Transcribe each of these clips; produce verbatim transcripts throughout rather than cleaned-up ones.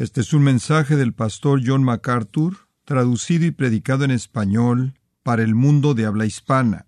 Este es un mensaje del pastor John MacArthur, traducido y predicado en español para el mundo de habla hispana.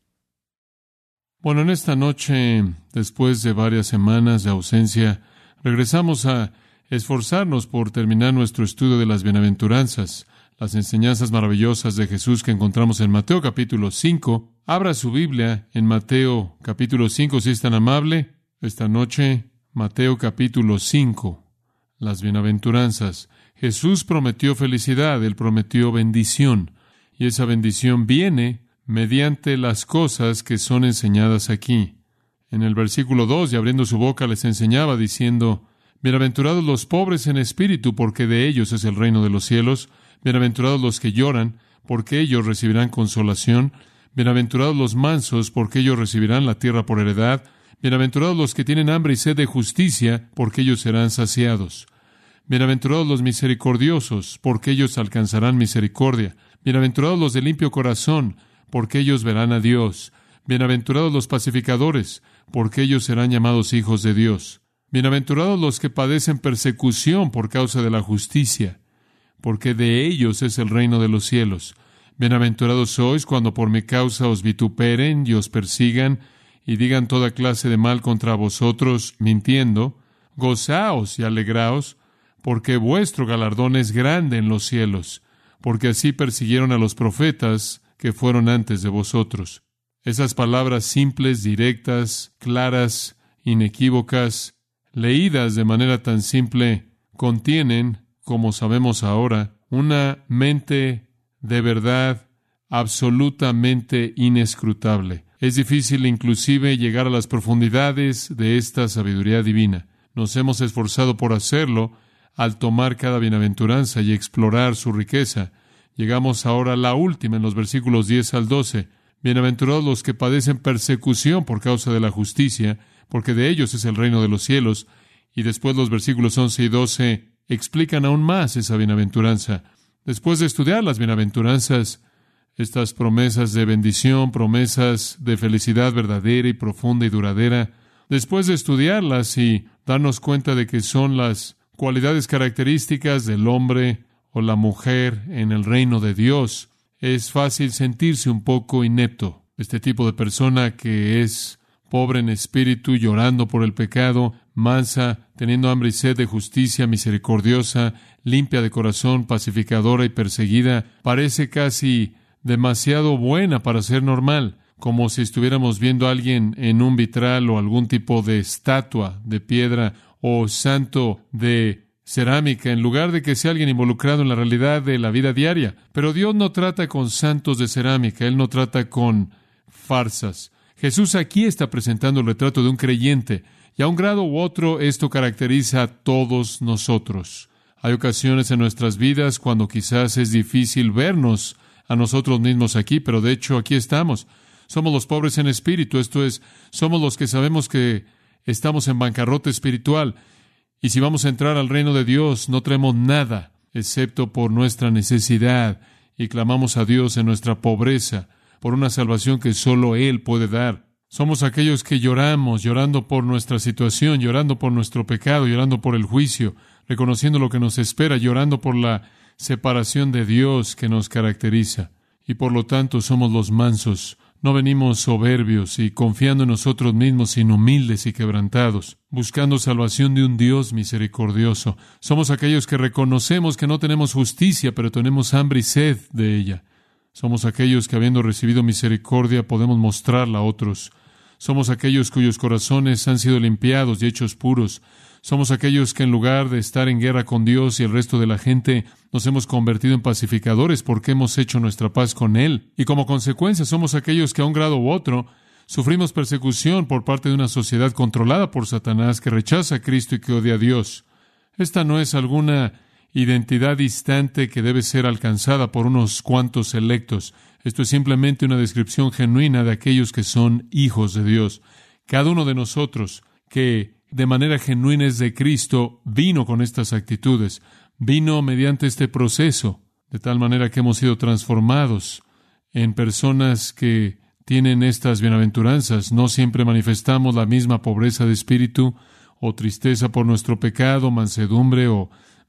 Bueno, en esta noche, después de varias semanas de ausencia, regresamos a esforzarnos por terminar nuestro estudio de las bienaventuranzas, las enseñanzas maravillosas de Jesús que encontramos en Mateo capítulo cinco. Abra su Biblia en Mateo capítulo cinco, si es tan amable. Esta noche, Mateo capítulo cinco. Las bienaventuranzas. Jesús prometió felicidad, Él prometió bendición, y esa bendición viene mediante las cosas que son enseñadas aquí. En el versículo dos, y abriendo su boca les enseñaba diciendo: Bienaventurados los pobres en espíritu, porque de ellos es el reino de los cielos. Bienaventurados los que lloran, porque ellos recibirán consolación. Bienaventurados los mansos, porque ellos recibirán la tierra por heredad. Bienaventurados los que tienen hambre y sed de justicia, porque ellos serán saciados. Bienaventurados los misericordiosos, porque ellos alcanzarán misericordia. Bienaventurados los de limpio corazón, porque ellos verán a Dios. Bienaventurados los pacificadores, porque ellos serán llamados hijos de Dios. Bienaventurados los que padecen persecución por causa de la justicia, porque de ellos es el reino de los cielos. Bienaventurados sois cuando por mi causa os vituperen y os persigan, y digan toda clase de mal contra vosotros, mintiendo. Gozaos y alegraos, porque vuestro galardón es grande en los cielos, porque así persiguieron a los profetas que fueron antes de vosotros. Esas palabras simples, directas, claras, inequívocas, leídas de manera tan simple, contienen, como sabemos ahora, una mente de verdad absolutamente inescrutable. Es difícil inclusive llegar a las profundidades de esta sabiduría divina. Nos hemos esforzado por hacerlo al tomar cada bienaventuranza y explorar su riqueza. Llegamos ahora a la última en los versículos diez al doce. Bienaventurados los que padecen persecución por causa de la justicia, porque de ellos es el reino de los cielos. Y después los versículos once y doce explican aún más esa bienaventuranza. Después de estudiar las bienaventuranzas, estas promesas de bendición, promesas de felicidad verdadera y profunda y duradera, después de estudiarlas y darnos cuenta de que son las cualidades características del hombre o la mujer en el reino de Dios, es fácil sentirse un poco inepto. Este tipo de persona que es pobre en espíritu, llorando por el pecado, mansa, teniendo hambre y sed de justicia, misericordiosa, limpia de corazón, pacificadora y perseguida, parece casi demasiado buena para ser normal, como si estuviéramos viendo a alguien en un vitral o algún tipo de estatua de piedra o santo de cerámica, en lugar de que sea alguien involucrado en la realidad de la vida diaria. Pero Dios no trata con santos de cerámica, Él no trata con farsas. Jesús aquí está presentando el retrato de un creyente, y a un grado u otro esto caracteriza a todos nosotros. Hay ocasiones en nuestras vidas cuando quizás es difícil vernos a nosotros mismos aquí, pero de hecho aquí estamos. Somos los pobres en espíritu, esto es, somos los que sabemos que estamos en bancarrota espiritual, y si vamos a entrar al reino de Dios, no traemos nada, excepto por nuestra necesidad, y clamamos a Dios en nuestra pobreza, por una salvación que solo Él puede dar. Somos aquellos que lloramos, llorando por nuestra situación, llorando por nuestro pecado, llorando por el juicio, reconociendo lo que nos espera, llorando por la separación de Dios que nos caracteriza. Y por lo tanto somos los mansos. No venimos soberbios y confiando en nosotros mismos, sino humildes y quebrantados, buscando salvación de un Dios misericordioso. Somos aquellos que reconocemos que no tenemos justicia, pero tenemos hambre y sed de ella. Somos aquellos que, habiendo recibido misericordia, podemos mostrarla a otros. Somos aquellos cuyos corazones han sido limpiados y hechos puros. Somos aquellos que, en lugar de estar en guerra con Dios y el resto de la gente, nos hemos convertido en pacificadores porque hemos hecho nuestra paz con Él. Y como consecuencia somos aquellos que a un grado u otro sufrimos persecución por parte de una sociedad controlada por Satanás que rechaza a Cristo y que odia a Dios. Esta no es alguna identidad distante que debe ser alcanzada por unos cuantos electos. Esto es simplemente una descripción genuina de aquellos que son hijos de Dios. Cada uno de nosotros que de manera genuina es de Cristo, vino con estas actitudes, vino mediante este proceso, de tal manera que hemos sido transformados en personas que tienen estas bienaventuranzas. No siempre manifestamos la misma pobreza de espíritu, o tristeza por nuestro pecado, mansedumbre o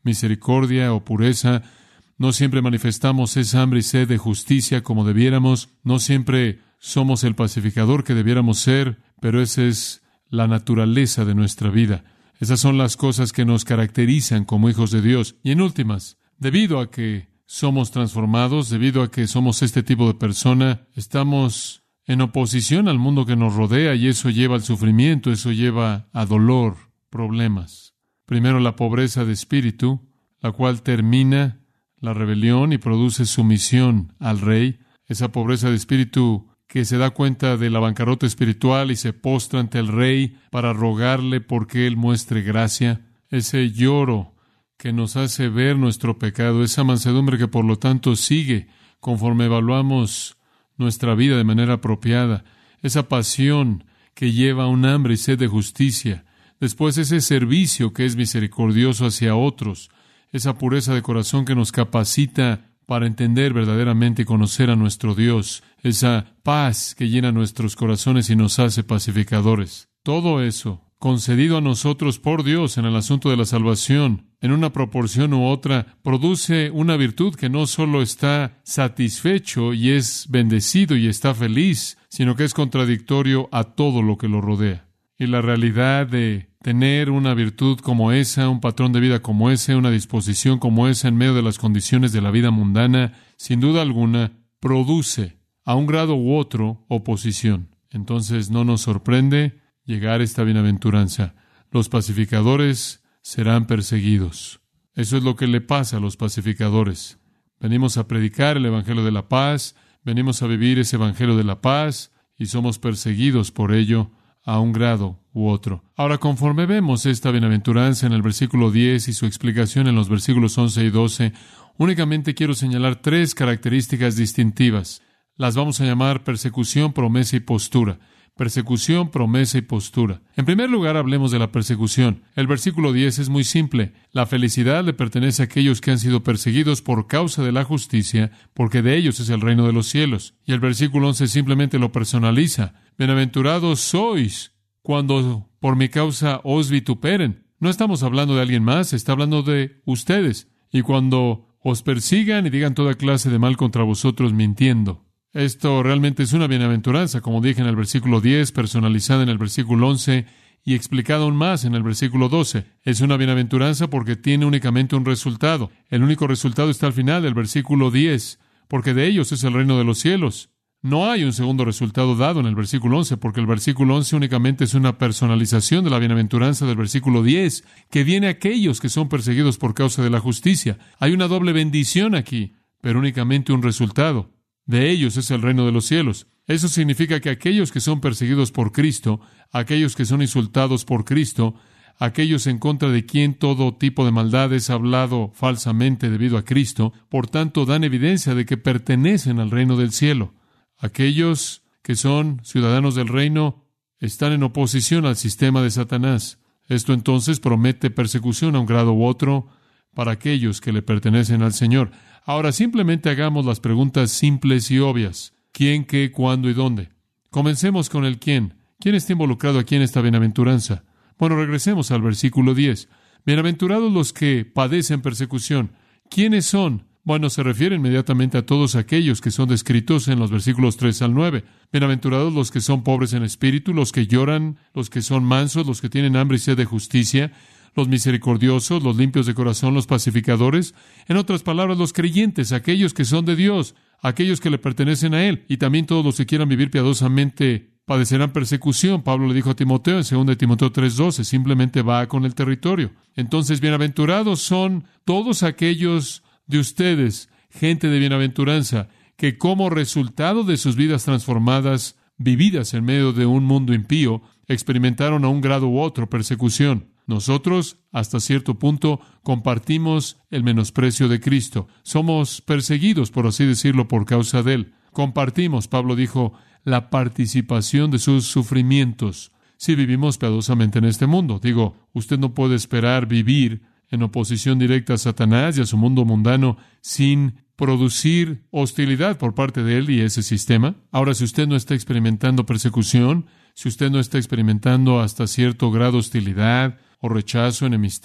misericordia o pureza. No siempre manifestamos esa hambre y sed de justicia como debiéramos. No siempre somos el pacificador que debiéramos ser, pero esa es la naturaleza de nuestra vida. Esas son las cosas que nos caracterizan como hijos de Dios. Y en últimas, debido a que somos transformados, debido a que somos este tipo de persona, estamos en oposición al mundo que nos rodea y eso lleva al sufrimiento, eso lleva a dolor, problemas. Primero la pobreza de espíritu, la cual termina la rebelión y produce sumisión al rey. Esa pobreza de espíritu que se da cuenta de la bancarrota espiritual y se postra ante el rey para rogarle porque él muestre gracia. Ese lloro que nos hace ver nuestro pecado, esa mansedumbre que por lo tanto sigue conforme evaluamos nuestra vida de manera apropiada, esa pasión que lleva a un hambre y sed de justicia, después ese servicio que es misericordioso hacia otros, esa pureza de corazón que nos capacita para entender verdaderamente y conocer a nuestro Dios, esa paz que llena nuestros corazones y nos hace pacificadores. Todo eso, concedido a nosotros por Dios en el asunto de la salvación, en una proporción u otra, produce una virtud que no solo está satisfecho y es bendecido y está feliz, sino que es contradictorio a todo lo que lo rodea. Y la realidad de tener una virtud como esa, un patrón de vida como ese, una disposición como esa en medio de las condiciones de la vida mundana, sin duda alguna, produce a un grado u otro oposición. Entonces no nos sorprende llegar a esta bienaventuranza. Los pacificadores serán perseguidos. Eso es lo que le pasa a los pacificadores. Venimos a predicar el Evangelio de la paz, venimos a vivir ese Evangelio de la paz y somos perseguidos por ello a un grado u otro. Ahora, conforme vemos esta bienaventuranza en el versículo diez y su explicación en los versículos once y doce, únicamente quiero señalar tres características distintivas. Las vamos a llamar persecución, promesa y postura. Persecución, promesa y postura. En primer lugar, hablemos de la persecución. El versículo diez es muy simple. La felicidad le pertenece a aquellos que han sido perseguidos por causa de la justicia, porque de ellos es el reino de los cielos. Y el versículo once simplemente lo personaliza. Bienaventurados sois cuando por mi causa os vituperen. No estamos hablando de alguien más, está hablando de ustedes. Y cuando os persigan y digan toda clase de mal contra vosotros mintiendo. Esto realmente es una bienaventuranza, como dije en el versículo diez, personalizada en el versículo once y explicada aún más en el versículo doce. Es una bienaventuranza porque tiene únicamente un resultado. El único resultado está al final del versículo diez, porque de ellos es el reino de los cielos. No hay un segundo resultado dado en el versículo once, porque el versículo once únicamente es una personalización de la bienaventuranza del versículo diez, que viene a aquellos que son perseguidos por causa de la justicia. Hay una doble bendición aquí, pero únicamente un resultado. De ellos es el reino de los cielos. Eso significa que aquellos que son perseguidos por Cristo, aquellos que son insultados por Cristo, aquellos en contra de quien todo tipo de maldad es hablado falsamente debido a Cristo, por tanto dan evidencia de que pertenecen al reino del cielo. Aquellos que son ciudadanos del reino están en oposición al sistema de Satanás. Esto entonces promete persecución a un grado u otro para aquellos que le pertenecen al Señor. Ahora simplemente hagamos las preguntas simples y obvias. ¿Quién, qué, cuándo y dónde? Comencemos con el quién. ¿Quién está involucrado aquí en esta bienaventuranza? Bueno, regresemos al versículo diez. Bienaventurados los que padecen persecución. ¿Quiénes son? Bueno, se refiere inmediatamente a todos aquellos que son descritos en los versículos tres al nueve. Bienaventurados los que son pobres en espíritu, los que lloran, los que son mansos, los que tienen hambre y sed de justicia, los misericordiosos, los limpios de corazón, los pacificadores. En otras palabras, los creyentes, aquellos que son de Dios, aquellos que le pertenecen a Él, y también todos los que quieran vivir piadosamente padecerán persecución. Pablo le dijo a Timoteo en segunda de Timoteo tres doce, simplemente va con el territorio. Entonces, bienaventurados son todos aquellos de ustedes, gente de bienaventuranza, que como resultado de sus vidas transformadas, vividas en medio de un mundo impío, experimentaron a un grado u otro persecución. Nosotros, hasta cierto punto, compartimos el menosprecio de Cristo. Somos perseguidos, por así decirlo, por causa de Él. Compartimos, Pablo dijo, la participación de sus sufrimientos. Si vivimos piadosamente en este mundo. Digo, usted no puede esperar vivir en oposición directa a Satanás y a su mundo mundano sin producir hostilidad por parte de él y ese sistema. Ahora, si usted no está experimentando persecución, si usted no está experimentando hasta cierto grado hostilidad o rechazo, enemistad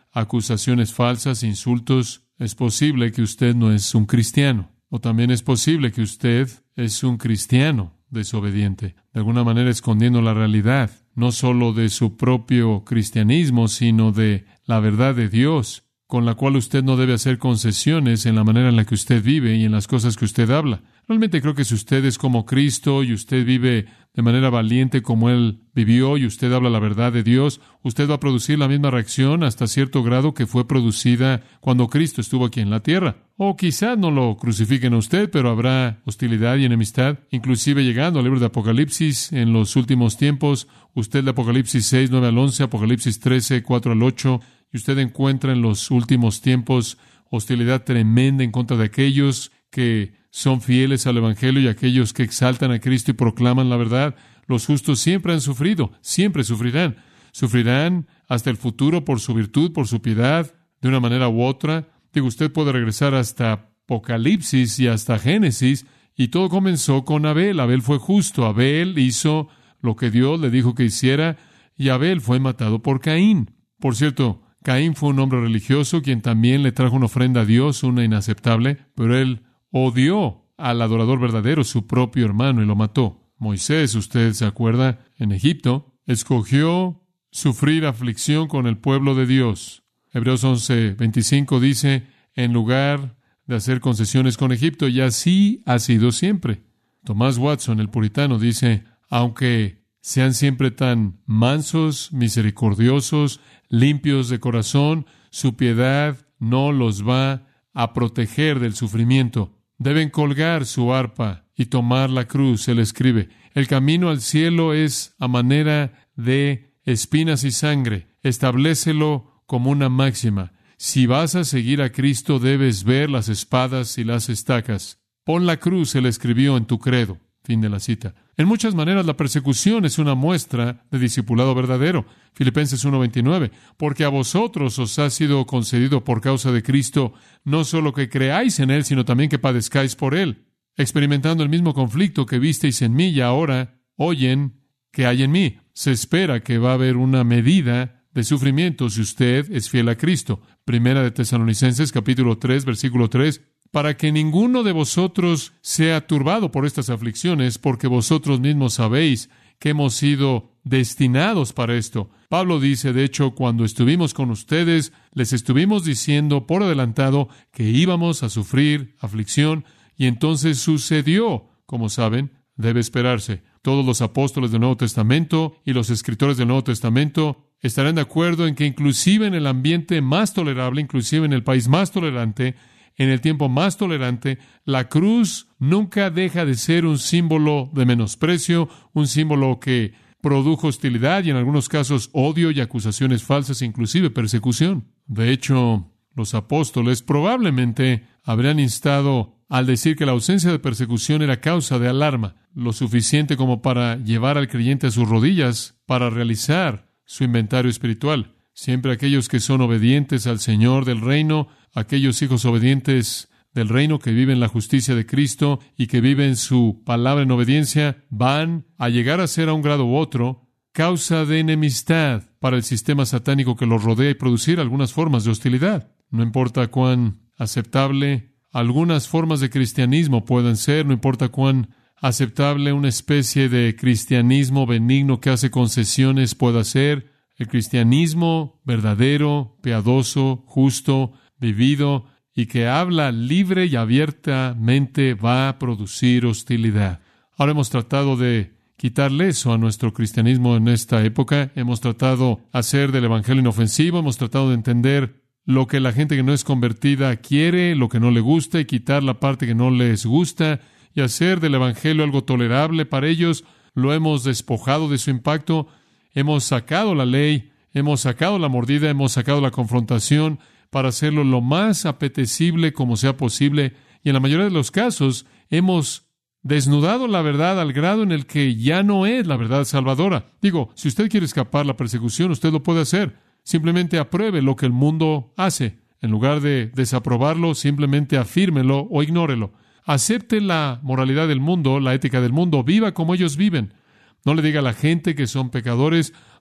acusaciones falsas, insultos, es posible que usted no es un cristiano. O también es posible que usted es un cristiano desobediente, de alguna manera escondiendo la realidad, no solo de su propio cristianismo, sino de la verdad de Dios, con la cual usted no debe hacer concesiones en la manera en la que usted vive y en las cosas que usted habla. Realmente creo que si usted es como Cristo y usted vive de manera valiente como Él vivió y usted habla la verdad de Dios, usted va a producir la misma reacción hasta cierto grado que fue producida cuando Cristo estuvo aquí en la tierra. O quizás no lo crucifiquen a usted, pero habrá hostilidad y enemistad, inclusive llegando al libro de Apocalipsis en los últimos tiempos. Usted de Apocalipsis seis, nueve al once, Apocalipsis trece, cuatro al ocho, y usted encuentra en los últimos tiempos hostilidad tremenda en contra de aquellos que son fieles al Evangelio y aquellos que exaltan a Cristo y proclaman la verdad. Los justos siempre han sufrido, siempre sufrirán. Sufrirán hasta el futuro por su virtud, por su piedad, de una manera u otra. Digo, usted puede regresar hasta Apocalipsis y hasta Génesis, y todo comenzó con Abel. Abel fue justo. Abel hizo lo que Dios le dijo que hiciera, y Abel fue matado por Caín. Por cierto, Caín fue un hombre religioso quien también le trajo una ofrenda a Dios, una inaceptable, pero él odió al adorador verdadero, su propio hermano, y lo mató. Moisés, usted se acuerda, en Egipto, escogió sufrir aflicción con el pueblo de Dios. Hebreos once veinticinco dice, en lugar de hacer concesiones con Egipto, y así ha sido siempre. Tomás Watson, el puritano, dice, aunque sean siempre tan mansos, misericordiosos, limpios de corazón, su piedad no los va a proteger del sufrimiento. Deben colgar su arpa y tomar la cruz. Él escribe, el camino al cielo es a manera de espinas y sangre. Establécelo como una máxima. Si vas a seguir a Cristo, debes ver las espadas y las estacas. Pon la cruz, él escribió, en tu credo. Fin de la cita. En muchas maneras, la persecución es una muestra de discipulado verdadero. Filipenses uno veintinueve. Porque a vosotros os ha sido concedido por causa de Cristo, no solo que creáis en Él, sino también que padezcáis por Él, experimentando el mismo conflicto que visteis en mí y ahora oyen que hay en mí. Se espera que va a haber una medida de sufrimiento si usted es fiel a Cristo. Primera de Tesalonicenses, capítulo tres, versículo tres. Para que ninguno de vosotros sea turbado por estas aflicciones, porque vosotros mismos sabéis que hemos sido destinados para esto. Pablo dice, de hecho, cuando estuvimos con ustedes, les estuvimos diciendo por adelantado que íbamos a sufrir aflicción, y entonces sucedió. Como saben, debe esperarse. Todos los apóstoles del Nuevo Testamento y los escritores del Nuevo Testamento estarán de acuerdo en que inclusive en el ambiente más tolerable, inclusive en el país más tolerante, en el tiempo más tolerante, la cruz nunca deja de ser un símbolo de menosprecio, un símbolo que produjo hostilidad y en algunos casos odio y acusaciones falsas, inclusive persecución. De hecho, los apóstoles probablemente habrían instado al decir que la ausencia de persecución era causa de alarma, lo suficiente como para llevar al creyente a sus rodillas para realizar su inventario espiritual. Siempre aquellos que son obedientes al Señor del reino, aquellos hijos obedientes del reino que viven la justicia de Cristo y que viven su palabra en obediencia, van a llegar a ser a un grado u otro causa de enemistad para el sistema satánico que los rodea y producir algunas formas de hostilidad. No importa cuán aceptable algunas formas de cristianismo puedan ser, no importa cuán aceptable una especie de cristianismo benigno que hace concesiones pueda ser, el cristianismo verdadero, piadoso, justo, vivido y que habla libre y abiertamente va a producir hostilidad. Ahora hemos tratado de quitarle eso a nuestro cristianismo en esta época. Hemos tratado de hacer del evangelio inofensivo, hemos tratado de entender lo que la gente que no es convertida quiere, lo que no le gusta y quitar la parte que no les gusta y hacer del evangelio algo tolerable para ellos. Lo hemos despojado de su impacto. Hemos sacado la ley, hemos sacado la mordida, hemos sacado la confrontación para hacerlo lo más apetecible como sea posible. Y en la mayoría de los casos hemos desnudado la verdad al grado en el que ya no es la verdad salvadora. Digo, si usted quiere escapar la persecución, usted lo puede hacer. Simplemente apruebe lo que el mundo hace. En lugar de desaprobarlo, simplemente afírmelo o ignórelo. Acepte la moralidad del mundo, la ética del mundo. Viva como ellos viven. No le diga a la gente que son pecadores,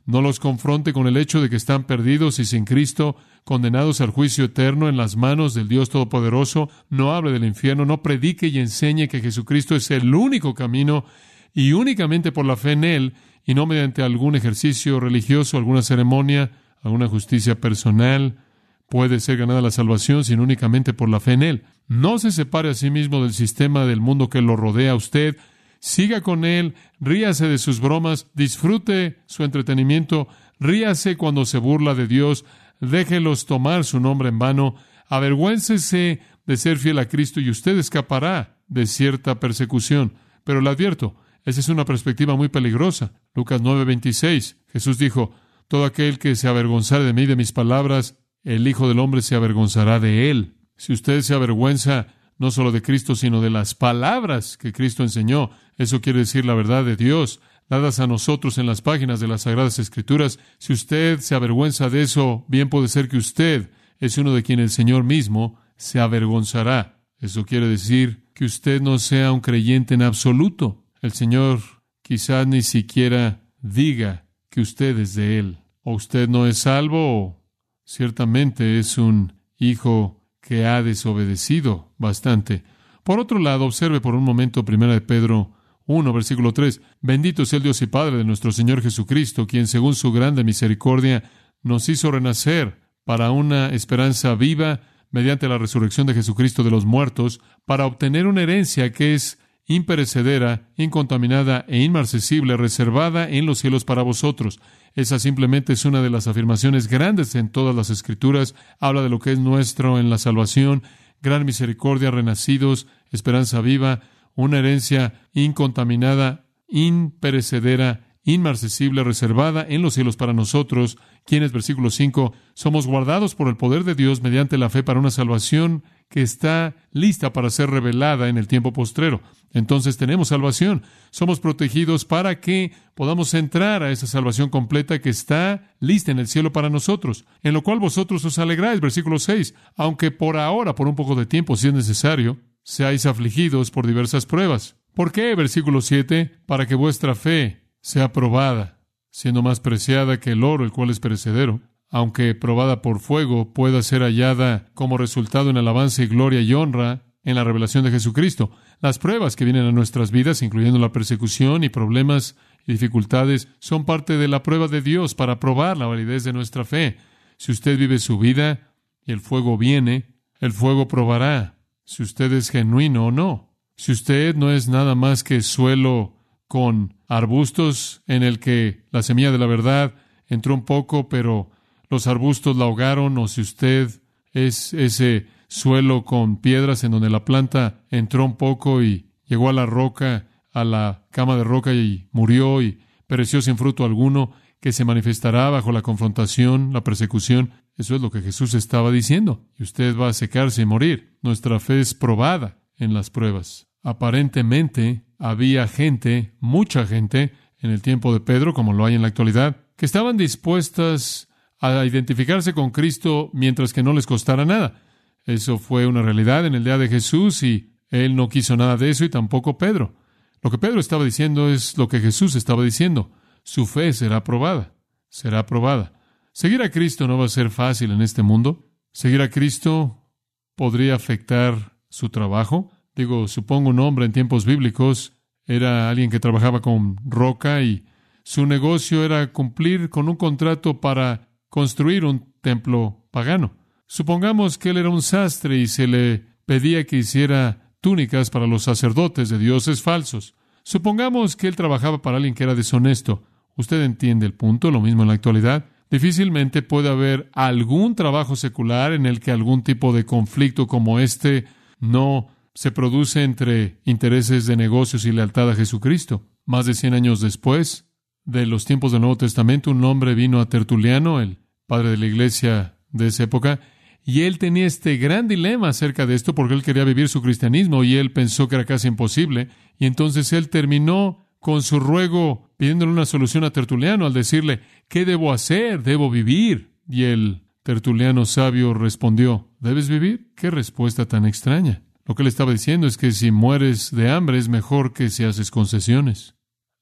No los confronte con el hecho de que están perdidos y sin Cristo, condenados al juicio eterno en las manos del Dios Todopoderoso. No hable del infierno, no predique y enseñe que Jesucristo es el único camino y únicamente por la fe en Él y no mediante algún ejercicio religioso, alguna ceremonia, alguna justicia personal, puede ser ganada la salvación, sino únicamente por la fe en Él. No se separe a sí mismo del sistema del mundo que lo rodea a usted. Siga con Él, ríase de sus bromas, disfrute su entretenimiento, ríase cuando se burla de Dios, déjelos tomar su nombre en vano, avergüéncese de ser fiel a Cristo y usted escapará de cierta persecución. Pero le advierto, esa es una perspectiva muy peligrosa. Lucas nueve veintiséis, Jesús dijo, todo aquel que se avergonzare de mí y de mis palabras, el Hijo del Hombre se avergonzará de él. Si usted se avergüenza no solo de Cristo, sino de las palabras que Cristo enseñó, eso quiere decir la verdad de Dios, dadas a nosotros en las páginas de las Sagradas Escrituras. Si usted se avergüenza de eso, bien puede ser que usted es uno de quien el Señor mismo se avergonzará. Eso quiere decir que usted no sea un creyente en absoluto. El Señor quizás ni siquiera diga que usted es de Él. O usted no es salvo, o ciertamente es un hijo que ha desobedecido bastante. Por otro lado, observe por un momento primera de Pedro uno, versículo tres. Bendito sea el Dios y Padre de nuestro Señor Jesucristo, quien según su grande misericordia nos hizo renacer para una esperanza viva mediante la resurrección de Jesucristo de los muertos, para obtener una herencia que es imperecedera, incontaminada e inmarcesible, reservada en los cielos para vosotros. Esa simplemente es una de las afirmaciones grandes en todas las Escrituras. Habla de lo que es nuestro en la salvación, gran misericordia, renacidos, esperanza viva, una herencia incontaminada, imperecedera, inmarcesible, reservada en los cielos para nosotros, quienes, versículo cinco, somos guardados por el poder de Dios mediante la fe para una salvación que está lista para ser revelada en el tiempo postrero. Entonces tenemos salvación. Somos protegidos para que podamos entrar a esa salvación completa que está lista en el cielo para nosotros, en lo cual vosotros os alegráis, versículo seis, aunque por ahora, por un poco de tiempo, si es necesario, seáis afligidos por diversas pruebas. ¿Por qué? Versículo siete, para que vuestra fe sea probada, siendo más preciada que el oro, el cual es perecedero, aunque probada por fuego, pueda ser hallada como resultado en alabanza y gloria y honra en la revelación de Jesucristo. Las pruebas que vienen a nuestras vidas, incluyendo la persecución y problemas y dificultades, son parte de la prueba de Dios para probar la validez de nuestra fe. Si usted vive su vida y el fuego viene, el fuego probará si usted es genuino o no. Si usted no es nada más que suelo con arbustos en el que la semilla de la verdad entró un poco, pero los arbustos la ahogaron, o si usted es ese suelo con piedras en donde la planta entró un poco y llegó a la roca, a la cama de roca y murió y pereció sin fruto alguno, que se manifestará bajo la confrontación, la persecución. Eso es lo que Jesús estaba diciendo. Y usted va a secarse y morir. Nuestra fe es probada en las pruebas. Aparentemente había gente, mucha gente, en el tiempo de Pedro, como lo hay en la actualidad, que estaban dispuestas a identificarse con Cristo mientras que no les costara nada. Eso fue una realidad en el día de Jesús y Él no quiso nada de eso y tampoco Pedro. Lo que Pedro estaba diciendo es lo que Jesús estaba diciendo. Su fe será probada, será probada. Seguir a Cristo no va a ser fácil en este mundo. Seguir a Cristo podría afectar su trabajo. Digo, supongo un hombre en tiempos bíblicos era alguien que trabajaba con roca y su negocio era cumplir con un contrato para construir un templo pagano. Supongamos que él era un sastre y se le pedía que hiciera túnicas para los sacerdotes de dioses falsos. Supongamos que él trabajaba para alguien que era deshonesto. Usted entiende el punto, lo mismo en la actualidad. Difícilmente puede haber algún trabajo secular en el que algún tipo de conflicto como este no se produce entre intereses de negocios y lealtad a Jesucristo. Más de cien años después de los tiempos del Nuevo Testamento, un hombre vino a Tertuliano, el padre de la iglesia de esa época, y él tenía este gran dilema acerca de esto porque él quería vivir su cristianismo y él pensó que era casi imposible. Y entonces él terminó con su ruego pidiéndole una solución a Tertuliano al decirle, ¿qué debo hacer? ¿Debo vivir? Y el tertuliano sabio respondió, ¿debes vivir? ¿Qué respuesta tan extraña? Lo que él estaba diciendo es que si mueres de hambre es mejor que si haces concesiones.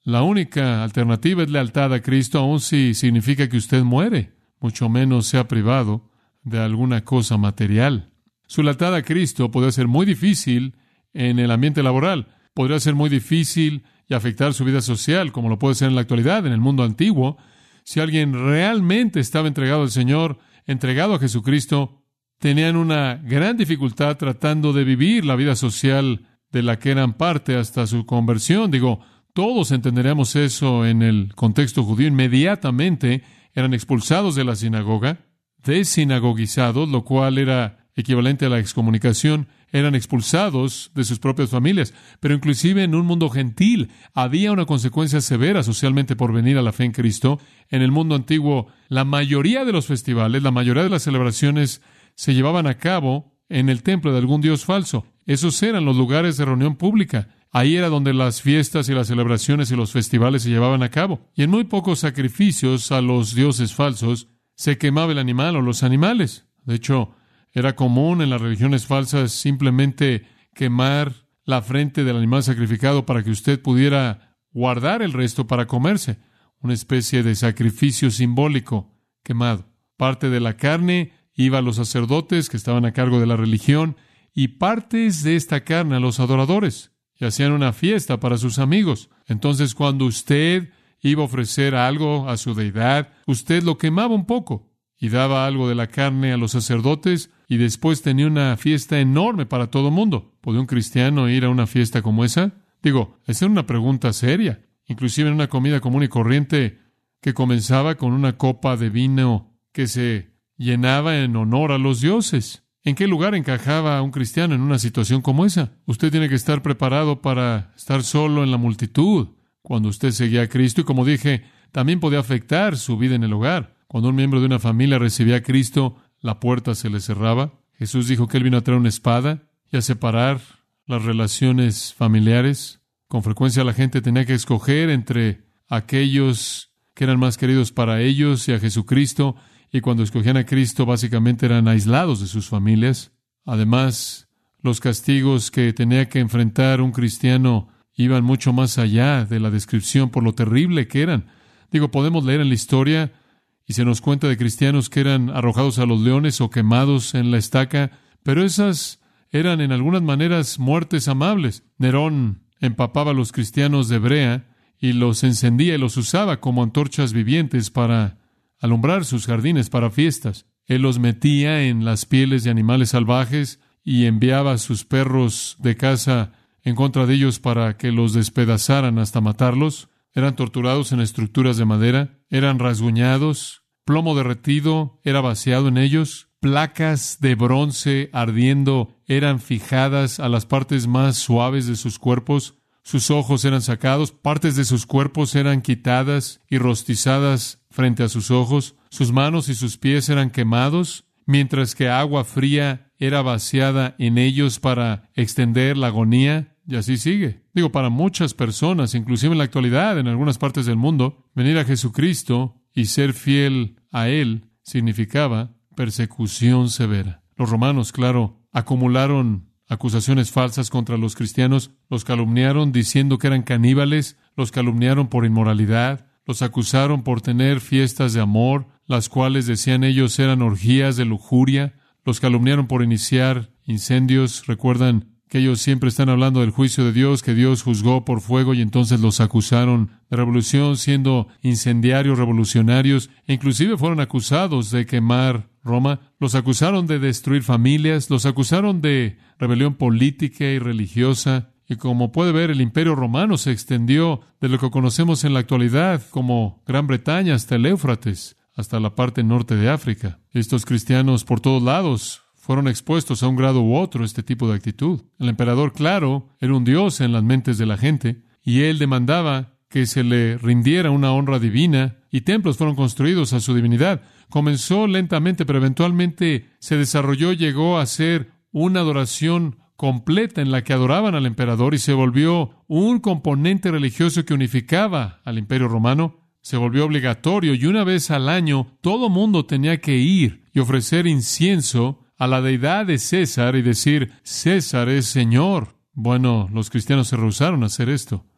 La única alternativa es lealtad a Cristo, aun si significa que usted muere, mucho menos sea privado de alguna cosa material. Su lealtad a Cristo podría ser muy difícil en el ambiente laboral, podría ser muy difícil y afectar su vida social, como lo puede ser en la actualidad, en el mundo antiguo. Si alguien realmente estaba entregado al Señor, entregado a Jesucristo, tenían una gran dificultad tratando de vivir la vida social de la que eran parte hasta su conversión. Digo, todos entenderíamos eso en el contexto judío. Inmediatamente eran expulsados de la sinagoga, desinagogizados, lo cual era equivalente a la excomunicación. Eran expulsados de sus propias familias. Pero inclusive en un mundo gentil había una consecuencia severa socialmente por venir a la fe en Cristo. En el mundo antiguo, la mayoría de los festivales, la mayoría de las celebraciones se llevaban a cabo en el templo de algún dios falso. Esos eran los lugares de reunión pública. Ahí era donde las fiestas y las celebraciones y los festivales se llevaban a cabo. Y en muy pocos sacrificios a los dioses falsos se quemaba el animal o los animales. De hecho, era común en las religiones falsas simplemente quemar la frente del animal sacrificado para que usted pudiera guardar el resto para comerse. Una especie de sacrificio simbólico quemado. Parte de la carne iba a los sacerdotes que estaban a cargo de la religión y partes de esta carne a los adoradores. Y hacían una fiesta para sus amigos. Entonces, cuando usted iba a ofrecer algo a su deidad, usted lo quemaba un poco y daba algo de la carne a los sacerdotes y después tenía una fiesta enorme para todo el mundo. ¿Podía un cristiano ir a una fiesta como esa? Digo, esa era una pregunta seria. Inclusive en una comida común y corriente que comenzaba con una copa de vino que se llenaba en honor a los dioses. ¿En qué lugar encajaba un cristiano en una situación como esa? Usted tiene que estar preparado para estar solo en la multitud cuando usted seguía a Cristo. Y como dije, también podía afectar su vida en el hogar. Cuando un miembro de una familia recibía a Cristo, la puerta se le cerraba. Jesús dijo que Él vino a traer una espada y a separar las relaciones familiares. Con frecuencia la gente tenía que escoger entre aquellos que eran más queridos para ellos y a Jesucristo. Y cuando escogían a Cristo, básicamente eran aislados de sus familias. Además, los castigos que tenía que enfrentar un cristiano iban mucho más allá de la descripción por lo terrible que eran. Digo, podemos leer en la historia y se nos cuenta de cristianos que eran arrojados a los leones o quemados en la estaca, pero esas eran en algunas maneras muertes amables. Nerón empapaba a los cristianos de brea y los encendía y los usaba como antorchas vivientes para alumbrar sus jardines para fiestas. Él los metía en las pieles de animales salvajes y enviaba a sus perros de caza en contra de ellos para que los despedazaran hasta matarlos. Eran torturados en estructuras de madera, eran rasguñados, plomo derretido era vaciado en ellos, placas de bronce ardiendo eran fijadas a las partes más suaves de sus cuerpos. Sus ojos eran sacados, partes de sus cuerpos eran quitadas y rostizadas frente a sus ojos. Sus manos y sus pies eran quemados, mientras que agua fría era vaciada en ellos para extender la agonía. Y así sigue. Digo, para muchas personas, inclusive en la actualidad, en algunas partes del mundo, venir a Jesucristo y ser fiel a Él significaba persecución severa. Los romanos, claro, acumularon acusaciones falsas contra los cristianos, los calumniaron diciendo que eran caníbales, los calumniaron por inmoralidad, los acusaron por tener fiestas de amor, las cuales decían ellos eran orgías de lujuria, los calumniaron por iniciar incendios. Recuerdan que ellos siempre están hablando del juicio de Dios, que Dios juzgó por fuego, y entonces los acusaron de revolución, siendo incendiarios revolucionarios, e inclusive fueron acusados de quemar Roma, los acusaron de destruir familias, los acusaron de rebelión política y religiosa, y como puede ver, el Imperio Romano se extendió de lo que conocemos en la actualidad como Gran Bretaña hasta el Éufrates, hasta la parte norte de África. Estos cristianos por todos lados fueron expuestos a un grado u otro a este tipo de actitud. El emperador, claro, era un dios en las mentes de la gente, y él demandaba que se le rindiera una honra divina, y templos fueron construidos a su divinidad. Comenzó lentamente, pero eventualmente se desarrolló, llegó a ser una adoración completa en la que adoraban al emperador, y se volvió un componente religioso que unificaba al Imperio Romano. Se volvió obligatorio, y una vez al año todo mundo tenía que ir y ofrecer incienso a la deidad de César y decir: César es Señor. Bueno, los cristianos se rehusaron a hacer esto.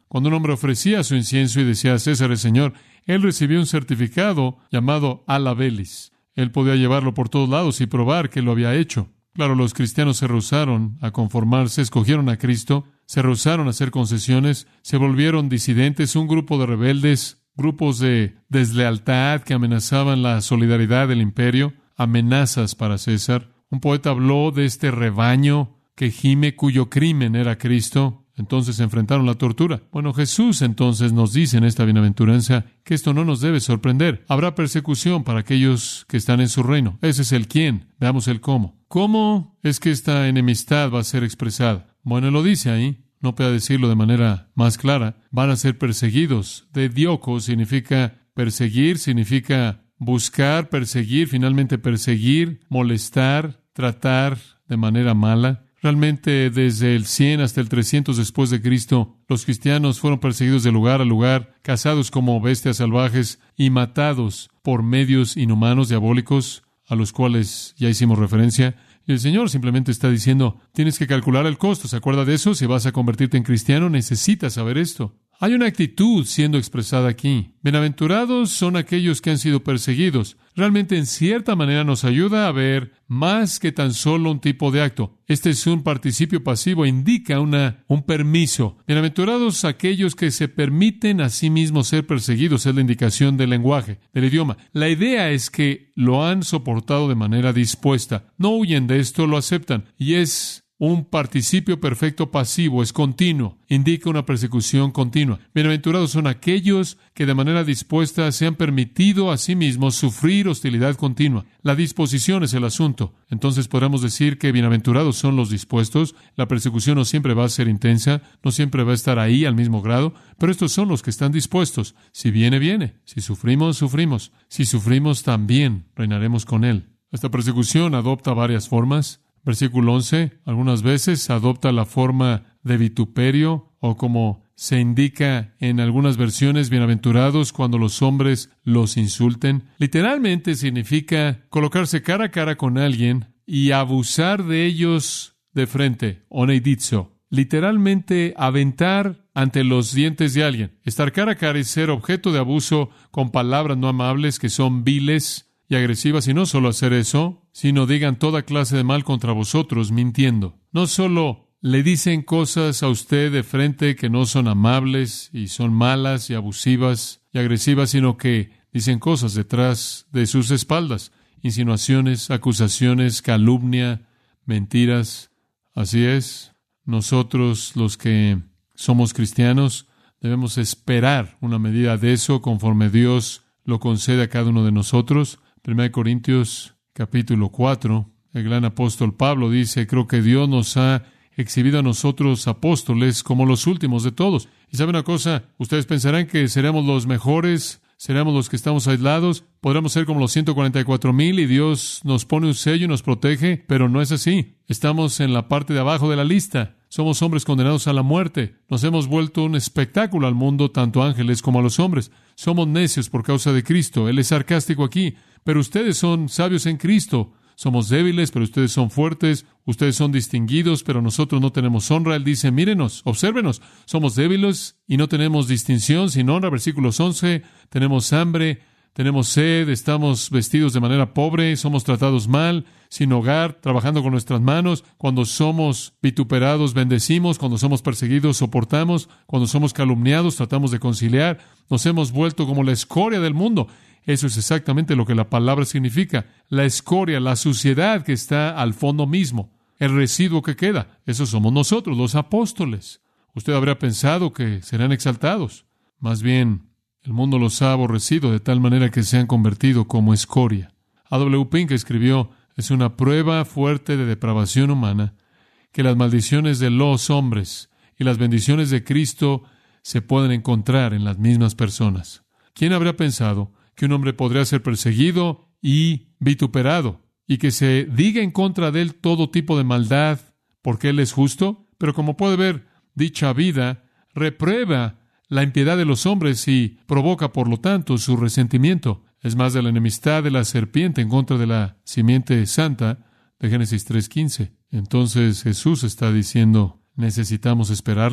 Cuando un hombre ofrecía su incienso y decía a César el Señor, él recibió un certificado llamado ala velis. Él podía llevarlo por todos lados y probar que lo había hecho. Claro, los cristianos se rehusaron a conformarse, escogieron a Cristo, se rehusaron a hacer concesiones, se volvieron disidentes, un grupo de rebeldes, grupos de deslealtad que amenazaban la solidaridad del imperio, amenazas para César. Un poeta habló de este rebaño que gime, cuyo crimen era Cristo. Entonces se enfrentaron a la tortura. Bueno, Jesús entonces nos dice en esta bienaventuranza que esto no nos debe sorprender. Habrá persecución para aquellos que están en su reino. Ese es el quién. Veamos el cómo. ¿Cómo es que esta enemistad va a ser expresada? Bueno, lo dice ahí. No puede decirlo de manera más clara. Van a ser perseguidos. De dioko significa perseguir, significa buscar, perseguir, finalmente perseguir, molestar, tratar de manera mala. Realmente, desde el cien hasta el trescientos después de Cristo, los cristianos fueron perseguidos de lugar a lugar, cazados como bestias salvajes y matados por medios inhumanos, diabólicos, a los cuales ya hicimos referencia. Y el Señor simplemente está diciendo, tienes que calcular el costo. ¿Se acuerda de eso? Si vas a convertirte en cristiano, necesitas saber esto. Hay una actitud siendo expresada aquí. Bienaventurados son aquellos que han sido perseguidos. Realmente, en cierta manera, nos ayuda a ver más que tan solo un tipo de acto. Este es un participio pasivo, indica una, un permiso. Bienaventurados aquellos que se permiten a sí mismos ser perseguidos, es la indicación del lenguaje, del idioma. La idea es que lo han soportado de manera dispuesta. No huyen de esto, lo aceptan. Y es un participio perfecto pasivo, es continuo, indica una persecución continua. Bienaventurados son aquellos que de manera dispuesta se han permitido a sí mismos sufrir hostilidad continua. La disposición es el asunto. Entonces podemos decir que bienaventurados son los dispuestos. La persecución no siempre va a ser intensa, no siempre va a estar ahí al mismo grado, pero estos son los que están dispuestos. Si viene, viene. Si sufrimos, sufrimos. Si sufrimos, también reinaremos con Él. Esta persecución adopta varias formas. Versículo once, algunas veces adopta la forma de vituperio, o como se indica en algunas versiones, bienaventurados cuando los hombres los insulten. Literalmente significa colocarse cara a cara con alguien y abusar de ellos de frente, oneidizo. Literalmente aventar ante los dientes de alguien. Estar cara a cara y ser objeto de abuso con palabras no amables que son viles y agresivas, y no solo hacer eso, sino digan toda clase de mal contra vosotros, mintiendo. No solo le dicen cosas a usted de frente que no son amables y son malas y abusivas y agresivas, sino que dicen cosas detrás de sus espaldas. Insinuaciones, acusaciones, calumnia, mentiras. Así es. Nosotros, los que somos cristianos, debemos esperar una medida de eso conforme Dios lo concede a cada uno de nosotros. Primera de Corintios, capítulo cuatro, el gran apóstol Pablo dice, creo que Dios nos ha exhibido a nosotros apóstoles como los últimos de todos. Y sabe una cosa, ustedes pensarán que seremos los mejores, seremos los que estamos aislados, podremos ser como los ciento cuarenta y cuatro mil y Dios nos pone un sello y nos protege, pero no es así. Estamos en la parte de abajo de la lista. Somos hombres condenados a la muerte. Nos hemos vuelto un espectáculo al mundo, tanto ángeles como a los hombres. Somos necios por causa de Cristo. Él es sarcástico aquí. Pero ustedes son sabios en Cristo. Somos débiles, pero ustedes son fuertes. Ustedes son distinguidos, pero nosotros no tenemos honra. Él dice, mírenos, obsérvenos. Somos débiles y no tenemos distinción sin honra. Versículos once, tenemos hambre, tenemos sed, estamos vestidos de manera pobre, somos tratados mal, sin hogar, trabajando con nuestras manos. Cuando somos vituperados, bendecimos. Cuando somos perseguidos, soportamos. Cuando somos calumniados, tratamos de conciliar. Nos hemos vuelto como la escoria del mundo. Eso es exactamente lo que la palabra significa. La escoria, la suciedad que está al fondo mismo. El residuo que queda. Eso somos nosotros, los apóstoles. Usted habría pensado que serán exaltados. Más bien, el mundo los ha aborrecido de tal manera que se han convertido como escoria. A W Pink escribió, es una prueba fuerte de depravación humana que las maldiciones de los hombres y las bendiciones de Cristo se pueden encontrar en las mismas personas. ¿Quién habría pensado que un hombre podría ser perseguido y vituperado y que se diga en contra de él todo tipo de maldad porque él es justo? Pero como puede ver, dicha vida reprueba la impiedad de los hombres y provoca, por lo tanto, su resentimiento. Es más de la enemistad de la serpiente en contra de la simiente santa de Génesis tres quince. Entonces Jesús está diciendo, ¿necesitamos esperarlo?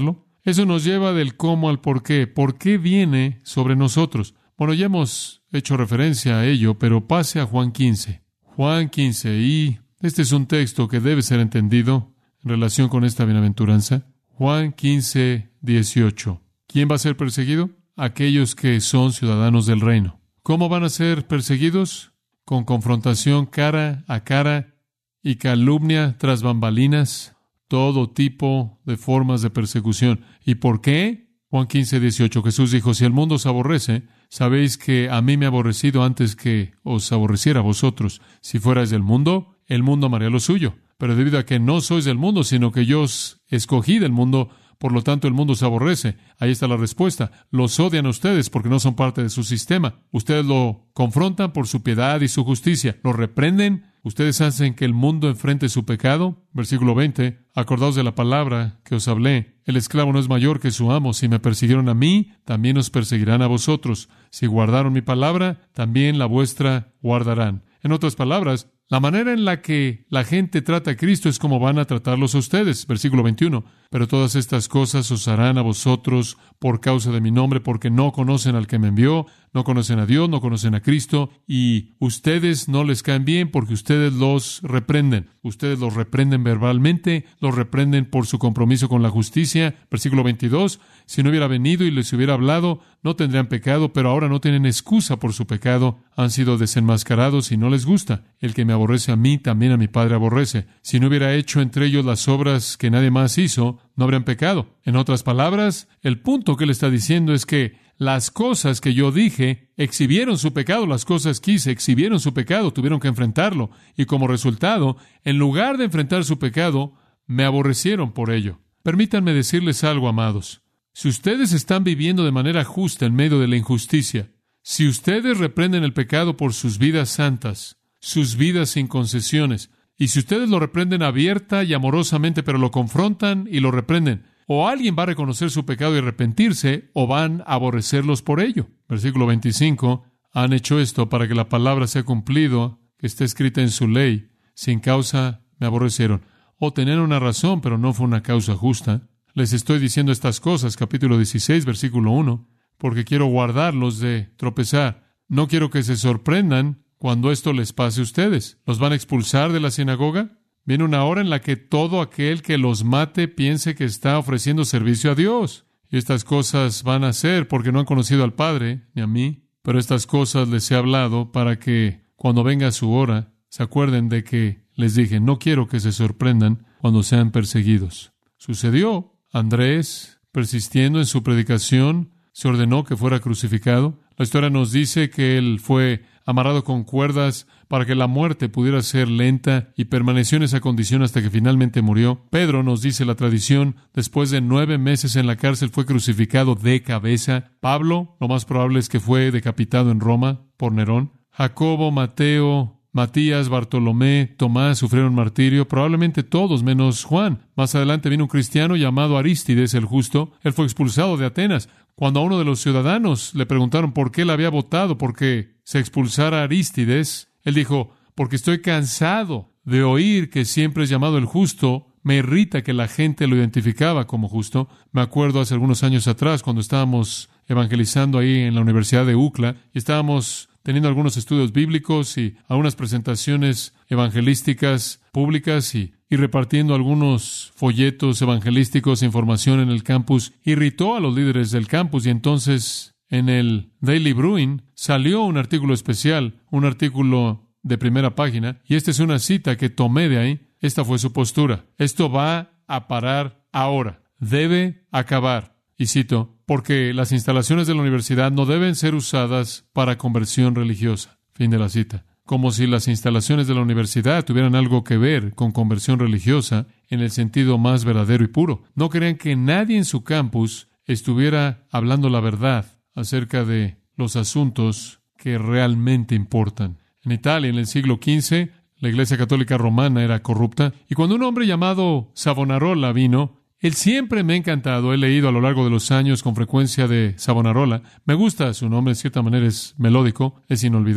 Eso nos lleva del cómo al por qué. ¿Por qué viene sobre nosotros? Bueno, ya hemos hecho referencia a ello, pero pase a Juan quince. Juan quince, y este es un texto que debe ser entendido en relación con esta bienaventuranza. Juan quince, dieciocho. ¿Quién va a ser perseguido? Aquellos que son ciudadanos del reino. ¿Cómo van a ser perseguidos? Con confrontación cara a cara y calumnia tras bambalinas, todo tipo de formas de persecución. ¿Y por qué? Juan quince, dieciocho. Jesús dijo, si el mundo os aborrece, sabéis que a mí me ha aborrecido antes que os aborreciera a vosotros. Si fuerais del mundo, el mundo amaría lo suyo. Pero debido a que no sois del mundo, sino que yo os escogí del mundo, por lo tanto el mundo os aborrece. Ahí está la respuesta. Los odian a ustedes porque no son parte de su sistema. Ustedes lo confrontan por su piedad y su justicia. Lo reprenden. Ustedes hacen que el mundo enfrente su pecado. Versículo veinte. Acordaos de la palabra que os hablé. El esclavo no es mayor que su amo. Si me persiguieron a mí, también os perseguirán a vosotros. Si guardaron mi palabra, también la vuestra guardarán. En otras palabras, la manera en la que la gente trata a Cristo es como van a tratarlos a ustedes. Versículo veintiuno. Pero todas estas cosas os harán a vosotros por causa de mi nombre, porque no conocen al que me envió, no conocen a Dios, no conocen a Cristo, y ustedes no les caen bien porque ustedes los reprenden. Ustedes los reprenden verbalmente, los reprenden por su compromiso con la justicia. Versículo veintidós. Si no hubiera venido y les hubiera hablado, no tendrían pecado, pero ahora no tienen excusa por su pecado. Han sido desenmascarados y no les gusta. El que me aborrece a mí, también a mi Padre aborrece. Si no hubiera hecho entre ellos las obras que nadie más hizo, no habrían pecado. En otras palabras, el punto que él está diciendo es que las cosas que yo dije exhibieron su pecado, las cosas que hice exhibieron su pecado, tuvieron que enfrentarlo. Y como resultado, en lugar de enfrentar su pecado, me aborrecieron por ello. Permítanme decirles algo, amados. Si ustedes están viviendo de manera justa en medio de la injusticia, si ustedes reprenden el pecado por sus vidas santas, sus vidas sin concesiones, y si ustedes lo reprenden abierta y amorosamente, pero lo confrontan y lo reprenden, o alguien va a reconocer su pecado y arrepentirse, o van a aborrecerlos por ello. Versículo veinticinco. Han hecho esto para que la palabra sea cumplido, que está escrita en su ley. Sin causa me aborrecieron. O tenían una razón, pero no fue una causa justa. Les estoy diciendo estas cosas, capítulo dieciséis, versículo uno, porque quiero guardarlos de tropezar. No quiero que se sorprendan cuando esto les pase a ustedes. ¿Los van a expulsar de la sinagoga? Viene una hora en la que todo aquel que los mate piense que está ofreciendo servicio a Dios. Y estas cosas van a ser porque no han conocido al Padre ni a mí. Pero estas cosas les he hablado para que cuando venga su hora se acuerden de que les dije, no quiero que se sorprendan cuando sean perseguidos. Sucedió. Andrés, persistiendo en su predicación, se ordenó que fuera crucificado. La historia nos dice que él fue amarrado con cuerdas para que la muerte pudiera ser lenta y permaneció en esa condición hasta que finalmente murió. Pedro, nos dice la tradición, después de nueve meses en la cárcel fue crucificado de cabeza. Pablo, lo más probable es que fue decapitado en Roma por Nerón. Jacobo, Mateo, Matías, Bartolomé, Tomás sufrieron martirio, probablemente todos menos Juan. Más adelante vino un cristiano llamado Arístides el Justo. Él fue expulsado de Atenas. Cuando a uno de los ciudadanos le preguntaron por qué él había votado porque se expulsara a Arístides, él dijo, porque estoy cansado de oír que siempre es llamado el Justo. Me irrita que la gente lo identificaba como justo. Me acuerdo hace algunos años atrás cuando estábamos evangelizando ahí en la Universidad de U C L A y estábamos teniendo algunos estudios bíblicos y algunas presentaciones evangelísticas públicas y, y repartiendo algunos folletos evangelísticos e información en el campus, irritó a los líderes del campus y entonces en el Daily Bruin salió un artículo especial, un artículo de primera página, y esta es una cita que tomé de ahí. Esta fue su postura. Esto va a parar ahora. Debe acabar. Y cito, porque las instalaciones de la universidad no deben ser usadas para conversión religiosa. Fin de la cita. Como si las instalaciones de la universidad tuvieran algo que ver con conversión religiosa en el sentido más verdadero y puro. No querían que nadie en su campus estuviera hablando la verdad acerca de los asuntos que realmente importan. En Italia, en el siglo quince, la Iglesia Católica Romana era corrupta, y cuando un hombre llamado Savonarola vino, él siempre me ha encantado. He leído a lo largo de los años con frecuencia de Savonarola. Me gusta su nombre, de cierta manera es melódico, es inolvidable.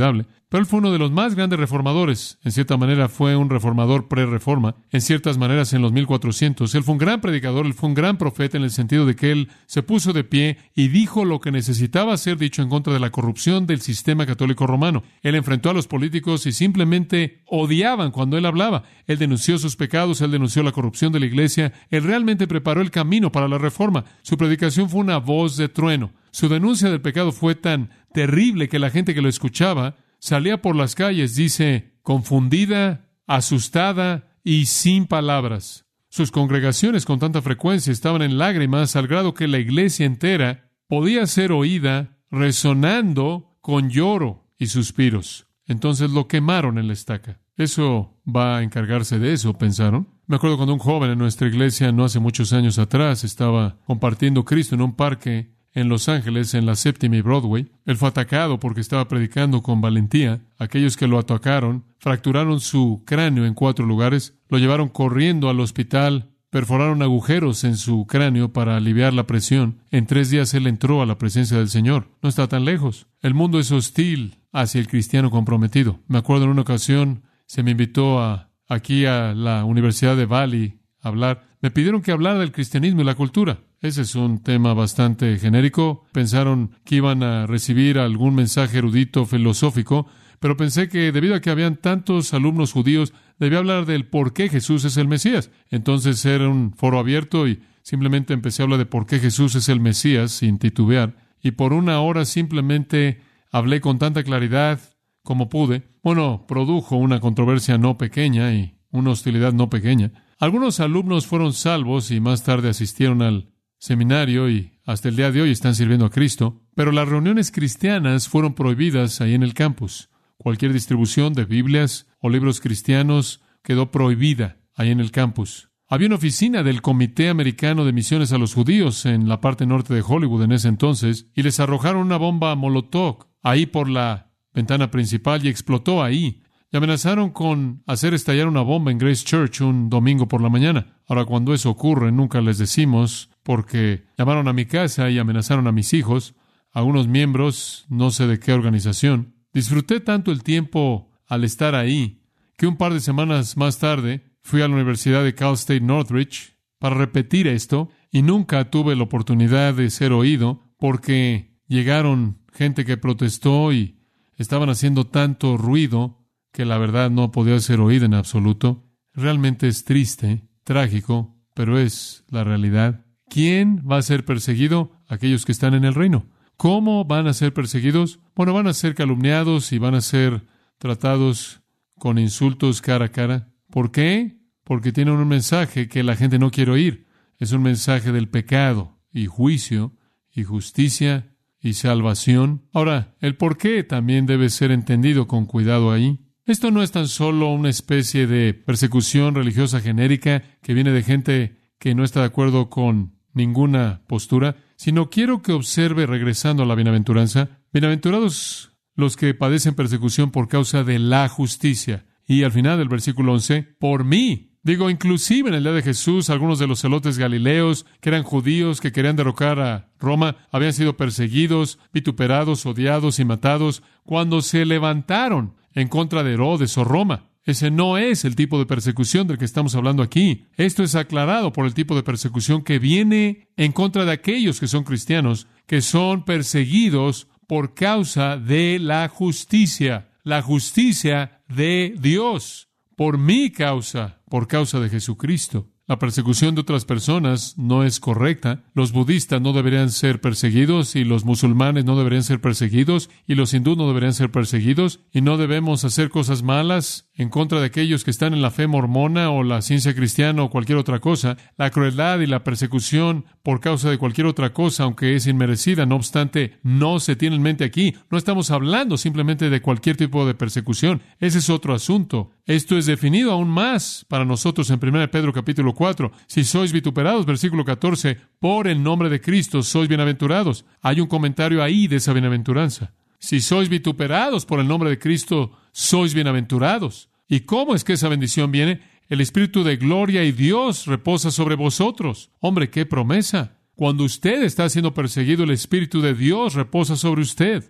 Pero él fue uno de los más grandes reformadores. En cierta manera fue un reformador pre-reforma. En ciertas maneras, en los mil cuatrocientos, él fue un gran predicador, él fue un gran profeta en el sentido de que él se puso de pie y dijo lo que necesitaba ser dicho en contra de la corrupción del sistema católico romano. Él enfrentó a los políticos y simplemente odiaban cuando él hablaba. Él denunció sus pecados, él denunció la corrupción de la iglesia. Él realmente preparó el camino para la reforma. Su predicación fue una voz de trueno. Su denuncia del pecado fue tan terrible que la gente que lo escuchaba salía por las calles, dice, confundida, asustada y sin palabras. Sus congregaciones con tanta frecuencia estaban en lágrimas al grado que la iglesia entera podía ser oída resonando con lloro y suspiros. Entonces lo quemaron en la estaca. Eso va a encargarse de eso, pensaron. Me acuerdo cuando un joven en nuestra iglesia, no hace muchos años atrás, estaba compartiendo Cristo en un parque en Los Ángeles, en la Séptima y Broadway. Él fue atacado porque estaba predicando con valentía. Aquellos que lo atacaron fracturaron su cráneo en cuatro lugares, lo llevaron corriendo al hospital, perforaron agujeros en su cráneo para aliviar la presión. En tres días él entró a la presencia del Señor. No está tan lejos. El mundo es hostil hacia el cristiano comprometido. Me acuerdo en una ocasión, se me invitó a, aquí a la Universidad de Valley a hablar. Me pidieron que hablara del cristianismo y la cultura. Ese es un tema bastante genérico. Pensaron que iban a recibir algún mensaje erudito filosófico, pero pensé que debido a que habían tantos alumnos judíos, debía hablar del por qué Jesús es el Mesías. Entonces era un foro abierto y simplemente empecé a hablar de por qué Jesús es el Mesías sin titubear. Y por una hora simplemente hablé con tanta claridad como pude. Bueno, produjo una controversia no pequeña y una hostilidad no pequeña. Algunos alumnos fueron salvos y más tarde asistieron al seminario y hasta el día de hoy están sirviendo a Cristo, pero las reuniones cristianas fueron prohibidas ahí en el campus. Cualquier distribución de Biblias o libros cristianos quedó prohibida ahí en el campus. Había una oficina del Comité Americano de Misiones a los Judíos en la parte norte de Hollywood en ese entonces y les arrojaron una bomba Molotov ahí por la ventana principal y explotó ahí. Y amenazaron con hacer estallar una bomba en Grace Church un domingo por la mañana. Ahora, cuando eso ocurre, nunca les decimos porque llamaron a mi casa y amenazaron a mis hijos, a unos miembros, no sé de qué organización. Disfruté tanto el tiempo al estar ahí que un par de semanas más tarde fui a la Universidad de Cal State Northridge para repetir esto y nunca tuve la oportunidad de ser oído porque llegaron gente que protestó y estaban haciendo tanto ruido que la verdad no podía ser oída en absoluto. Realmente es triste, trágico, pero es la realidad. ¿Quién va a ser perseguido? Aquellos que están en el reino. ¿Cómo van a ser perseguidos? Bueno, van a ser calumniados y van a ser tratados con insultos cara a cara. ¿Por qué? Porque tienen un mensaje que la gente no quiere oír. Es un mensaje del pecado y juicio y justicia y salvación. Ahora, el por qué también debe ser entendido con cuidado ahí. Esto no es tan solo una especie de persecución religiosa genérica que viene de gente que no está de acuerdo con ninguna postura, sino quiero que observe, regresando a la bienaventuranza, bienaventurados los que padecen persecución por causa de la justicia. Y al final del versículo once, por mí. Digo, inclusive en el día de Jesús, algunos de los celotes galileos, que eran judíos, que querían derrocar a Roma, habían sido perseguidos, vituperados, odiados y matados cuando se levantaron en contra de Herodes o Roma. Ese no es el tipo de persecución del que estamos hablando aquí. Esto es aclarado por el tipo de persecución que viene en contra de aquellos que son cristianos, que son perseguidos por causa de la justicia, la justicia de Dios, por mi causa, por causa de Jesucristo. La persecución de otras personas no es correcta. Los budistas no deberían ser perseguidos y los musulmanes no deberían ser perseguidos y los hindúes no deberían ser perseguidos y no debemos hacer cosas malas en contra de aquellos que están en la fe mormona o la ciencia cristiana o cualquier otra cosa. La crueldad y la persecución por causa de cualquier otra cosa, aunque es inmerecida, no obstante, no se tiene en mente aquí. No estamos hablando simplemente de cualquier tipo de persecución. Ese es otro asunto. Esto es definido aún más para nosotros en primera de Pedro capítulo cuatro. Si sois vituperados, versículo catorce, por el nombre de Cristo sois bienaventurados. Hay un comentario ahí de esa bienaventuranza. Si sois vituperados por el nombre de Cristo, sois bienaventurados. ¿Y cómo es que esa bendición viene? El Espíritu de gloria y Dios reposa sobre vosotros. Hombre, qué promesa. Cuando usted está siendo perseguido, el Espíritu de Dios reposa sobre usted.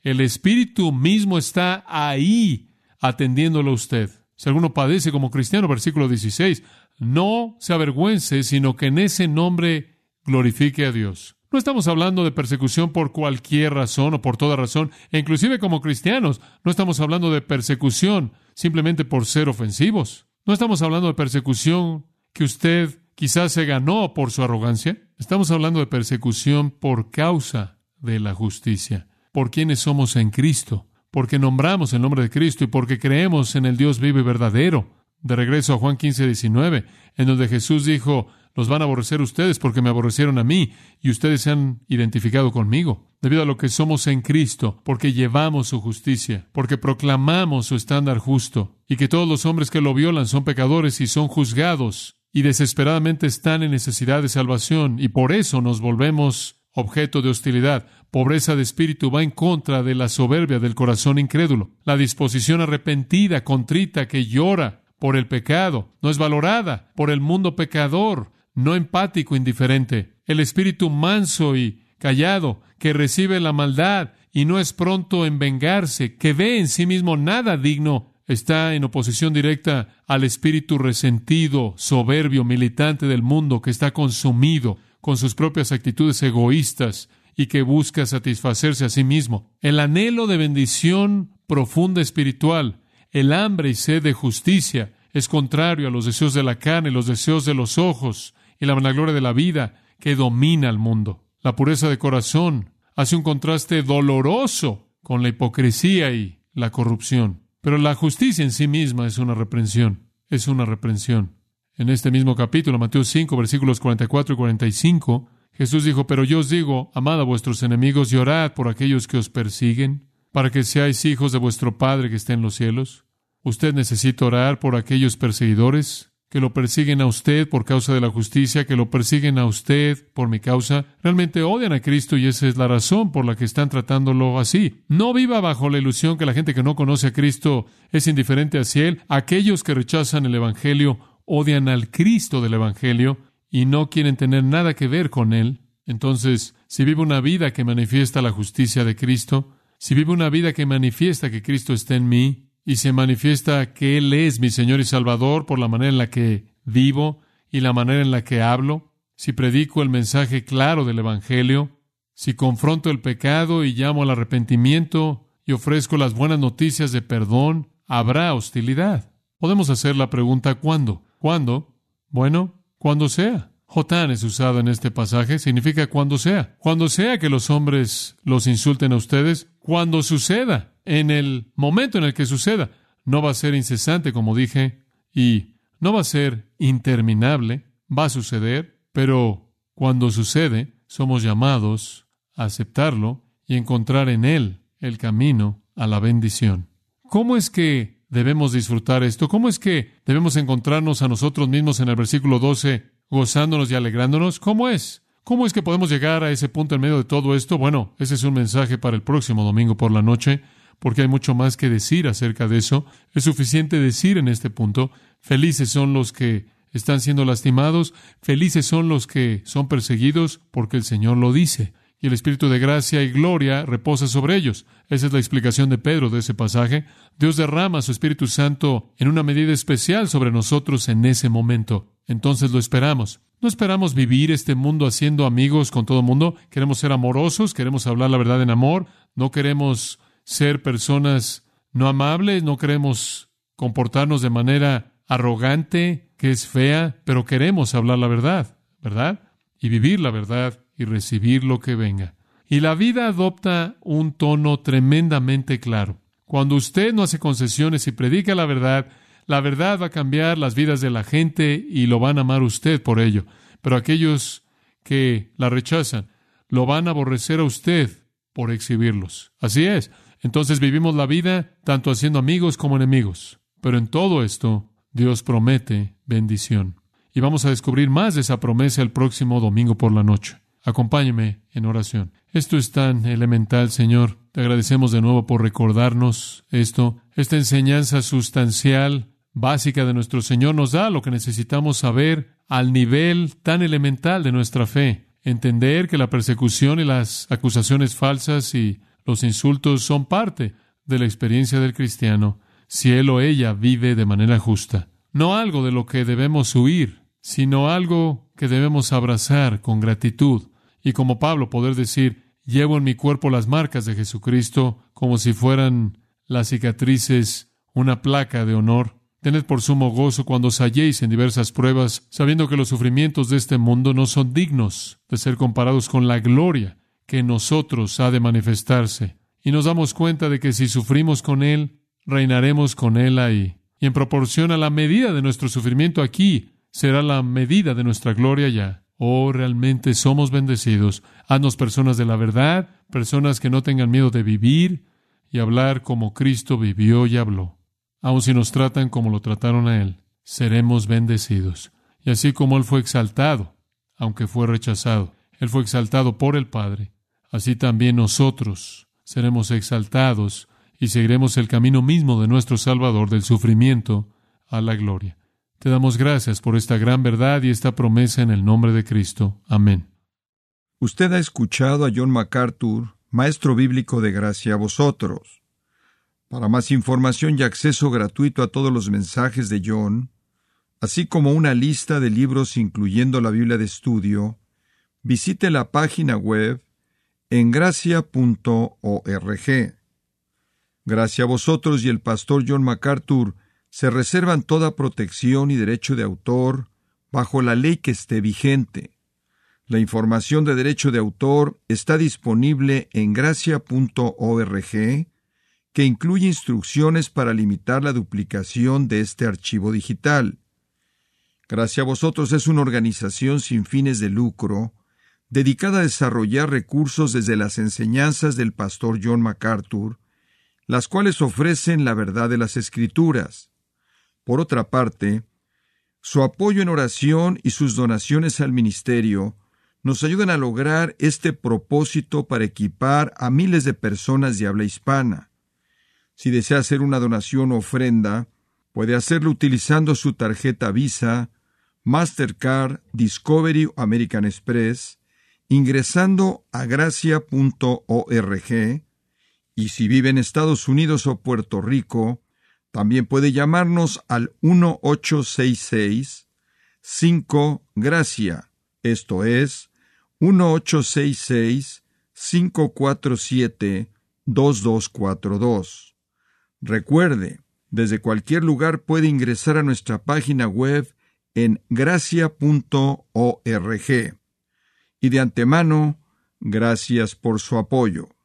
El Espíritu mismo está ahí atendiéndolo a usted. Si alguno padece como cristiano, versículo dieciséis, no se avergüence, sino que en ese nombre glorifique a Dios. No estamos hablando de persecución por cualquier razón o por toda razón, e inclusive como cristianos, no estamos hablando de persecución simplemente por ser ofensivos. No estamos hablando de persecución que usted quizás se ganó por su arrogancia. Estamos hablando de persecución por causa de la justicia, por quienes somos en Cristo, porque nombramos el nombre de Cristo y porque creemos en el Dios vivo y verdadero. De regreso a Juan quince, diecinueve, en donde Jesús dijo, los van a aborrecer ustedes porque me aborrecieron a mí y ustedes se han identificado conmigo, debido a lo que somos en Cristo, porque llevamos su justicia, porque proclamamos su estándar justo y que todos los hombres que lo violan son pecadores y son juzgados y desesperadamente están en necesidad de salvación y por eso nos volvemos objeto de hostilidad. Pobreza de espíritu va en contra de la soberbia del corazón incrédulo. La disposición arrepentida, contrita, que llora por el pecado, no es valorada por el mundo pecador, no empático, indiferente. El espíritu manso y callado, que recibe la maldad y no es pronto en vengarse, que ve en sí mismo nada digno, está en oposición directa al espíritu resentido, soberbio, militante del mundo, que está consumido con sus propias actitudes egoístas y que busca satisfacerse a sí mismo. El anhelo de bendición profunda espiritual, el hambre y sed de justicia, es contrario a los deseos de la carne, los deseos de los ojos y la vanagloria de la vida que domina al mundo. La pureza de corazón hace un contraste doloroso con la hipocresía y la corrupción. Pero la justicia en sí misma es una reprensión, es una reprensión. En este mismo capítulo, Mateo cinco, versículos cuarenta y cuatro y cuarenta y cinco, Jesús dijo, pero yo os digo, amad a vuestros enemigos y orad por aquellos que os persiguen, para que seáis hijos de vuestro Padre que está en los cielos. Usted necesita orar por aquellos perseguidores que lo persiguen a usted por causa de la justicia, que lo persiguen a usted por mi causa. Realmente odian a Cristo y esa es la razón por la que están tratándolo así. No viva bajo la ilusión que la gente que no conoce a Cristo es indiferente hacia Él. Aquellos que rechazan el Evangelio odian al Cristo del Evangelio y no quieren tener nada que ver con Él. Entonces, si vive una vida que manifiesta la justicia de Cristo, si vive una vida que manifiesta que Cristo está en mí, y se manifiesta que Él es mi Señor y Salvador por la manera en la que vivo y la manera en la que hablo, si predico el mensaje claro del Evangelio, si confronto el pecado y llamo al arrepentimiento y ofrezco las buenas noticias de perdón, habrá hostilidad. Podemos hacer la pregunta ¿cuándo? ¿Cuándo? Bueno, cuando sea. Jotán es usado en este pasaje, significa cuando sea. Cuando sea que los hombres los insulten a ustedes, cuando suceda. En el momento en el que suceda, no va a ser incesante, como dije, y no va a ser interminable, va a suceder, pero cuando sucede, somos llamados a aceptarlo y encontrar en Él el camino a la bendición. ¿Cómo es que debemos disfrutar esto? ¿Cómo es que debemos encontrarnos a nosotros mismos en el versículo doce, gozándonos y alegrándonos? ¿Cómo es? ¿Cómo es que podemos llegar a ese punto en medio de todo esto? Bueno, ese es un mensaje para el próximo domingo por la noche, porque hay mucho más que decir acerca de eso. Es suficiente decir en este punto, felices son los que están siendo lastimados, felices son los que son perseguidos, porque el Señor lo dice, y el Espíritu de gracia y gloria reposa sobre ellos. Esa es la explicación de Pedro de ese pasaje. Dios derrama su Espíritu Santo en una medida especial sobre nosotros en ese momento. Entonces lo esperamos. No esperamos vivir este mundo haciendo amigos con todo el mundo. Queremos ser amorosos, queremos hablar la verdad en amor, no queremos ser personas no amables, no queremos comportarnos de manera arrogante, que es fea, pero queremos hablar la verdad, ¿verdad? Y vivir la verdad y recibir lo que venga. Y la vida adopta un tono tremendamente claro. Cuando usted no hace concesiones y predica la verdad, la verdad va a cambiar las vidas de la gente y lo van a amar usted por ello. Pero aquellos que la rechazan, lo van a aborrecer a usted por exhibirlos. Así es. Entonces vivimos la vida tanto haciendo amigos como enemigos. Pero en todo esto, Dios promete bendición. Y vamos a descubrir más de esa promesa el próximo domingo por la noche. Acompáñeme en oración. Esto es tan elemental, Señor. Te agradecemos de nuevo por recordarnos esto. Esta enseñanza sustancial, básica de nuestro Señor, nos da lo que necesitamos saber al nivel tan elemental de nuestra fe. Entender que la persecución y las acusaciones falsas y Los insultos son parte de la experiencia del cristiano, si él o ella vive de manera justa. No algo de lo que debemos huir, sino algo que debemos abrazar con gratitud. Y como Pablo, poder decir, llevo en mi cuerpo las marcas de Jesucristo como si fueran las cicatrices una placa de honor. Tened por sumo gozo cuando os halléis en diversas pruebas, sabiendo que los sufrimientos de este mundo no son dignos de ser comparados con la gloria que en nosotros ha de manifestarse. Y nos damos cuenta de que si sufrimos con Él, reinaremos con Él ahí. Y en proporción a la medida de nuestro sufrimiento aquí, será la medida de nuestra gloria allá. Oh, realmente somos bendecidos. Haznos personas de la verdad, personas que no tengan miedo de vivir y hablar como Cristo vivió y habló. Aun si nos tratan como lo trataron a Él, seremos bendecidos. Y así como Él fue exaltado, aunque fue rechazado, Él fue exaltado por el Padre, así también nosotros seremos exaltados y seguiremos el camino mismo de nuestro Salvador, del sufrimiento a la gloria. Te damos gracias por esta gran verdad y esta promesa en el nombre de Cristo. Amén. Usted ha escuchado a John MacArthur, maestro bíblico de gracia a vosotros. Para más información y acceso gratuito a todos los mensajes de John, así como una lista de libros incluyendo la Biblia de estudio, visite la página web en gracia punto org. Gracia a vosotros y el pastor John MacArthur se reservan toda protección y derecho de autor bajo la ley que esté vigente. La información de derecho de autor está disponible en gracia punto org, que incluye instrucciones para limitar la duplicación de este archivo digital. Gracia a vosotros es una organización sin fines de lucro, dedicada a desarrollar recursos desde las enseñanzas del pastor John MacArthur, las cuales ofrecen la verdad de las Escrituras. Por otra parte, su apoyo en oración y sus donaciones al ministerio nos ayudan a lograr este propósito para equipar a miles de personas de habla hispana. Si desea hacer una donación o ofrenda, puede hacerlo utilizando su tarjeta Visa, Mastercard, Discovery o American Express, ingresando a gracia punto org, y si vive en Estados Unidos o Puerto Rico, también puede llamarnos al uno ocho seis seis cinco gracia, esto es, uno ocho seis seis cinco cuatro siete dos dos cuatro dos. Recuerde, desde cualquier lugar puede ingresar a nuestra página web en gracia punto org. Y de antemano, gracias por su apoyo.